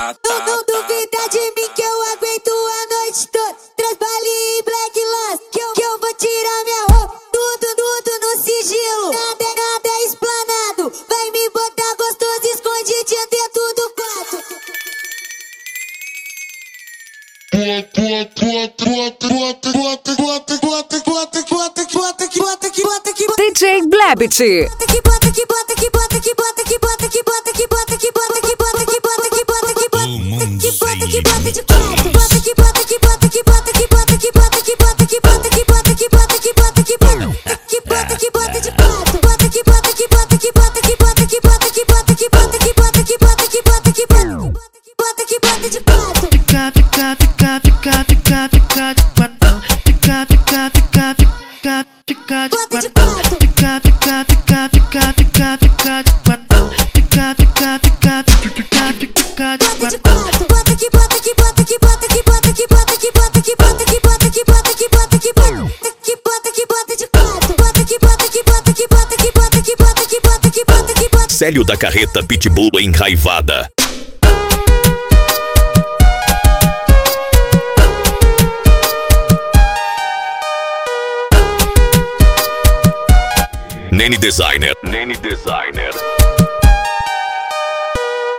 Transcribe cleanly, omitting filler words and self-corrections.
Não duvida de mim que eu aguento a noite toda. Traz balinha e black lance que eu vou tirar minha roupa. Tudo no sigilo. Nada é explanado. Vai me botar gostoso escondidinho dentro do quarto. DJ Blebit. Célio da Carreta Pitbull enraivada. Nene Designer.